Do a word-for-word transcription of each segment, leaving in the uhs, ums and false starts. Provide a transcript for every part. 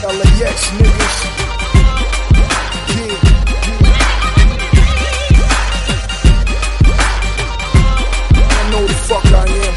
L A X niggas. Yeah, yeah. I know the fuck I am.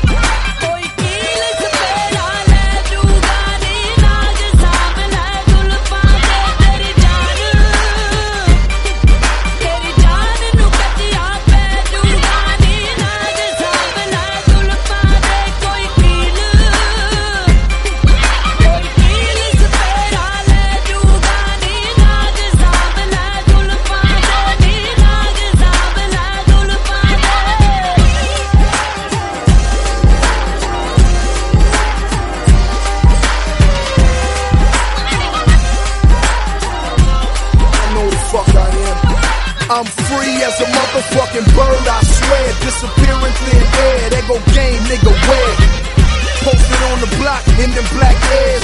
I'm free as a motherfucking bird, I swear. Disappear in thin air, they go game, nigga, where? Posted on the block in them black airs.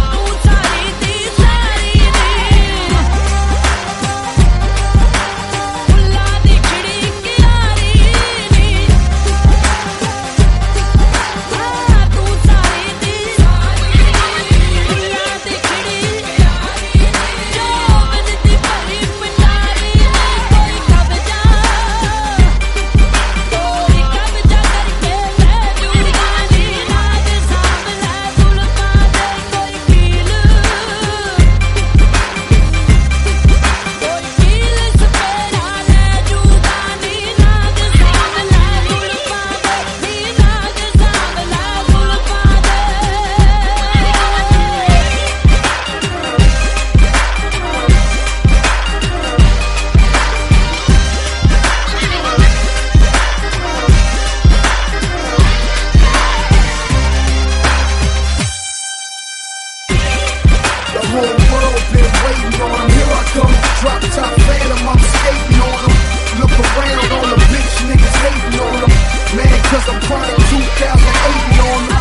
Drop top phantom, I'm skating on them. Look around, all the bitch niggas hating on them. Man, cause I'm chronic two thousand eight on them.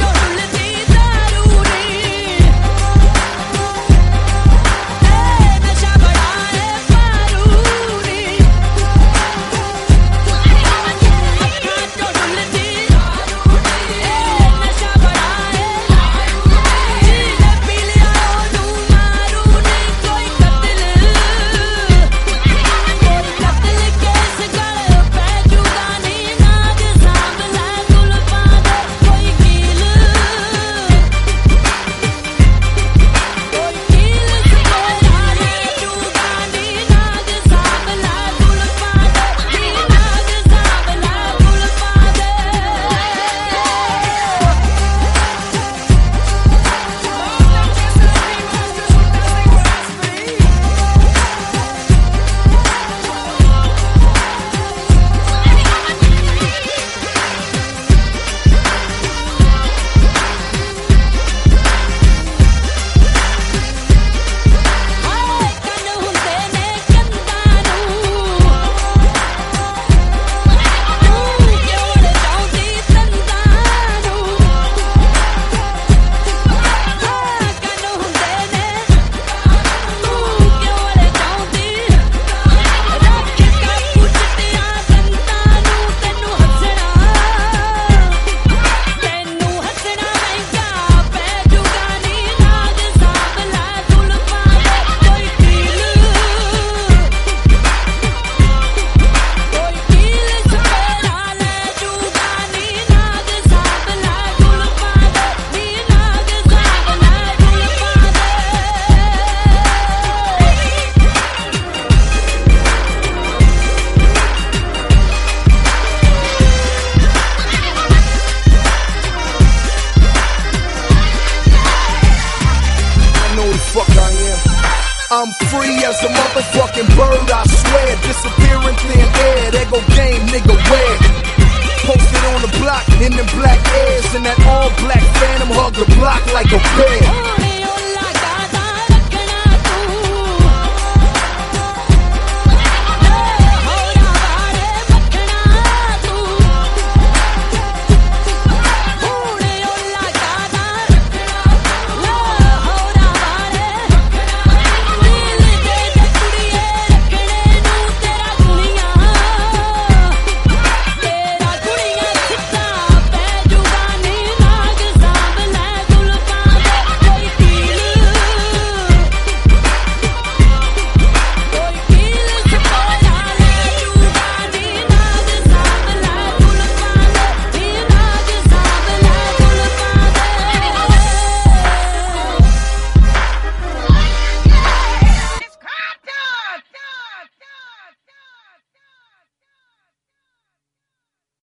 I'm free as a motherfucking bird, I swear. Disappear in thin air, they go game, nigga, where? Posted on the block in them black airs, and that all black phantom hug the block like a bear.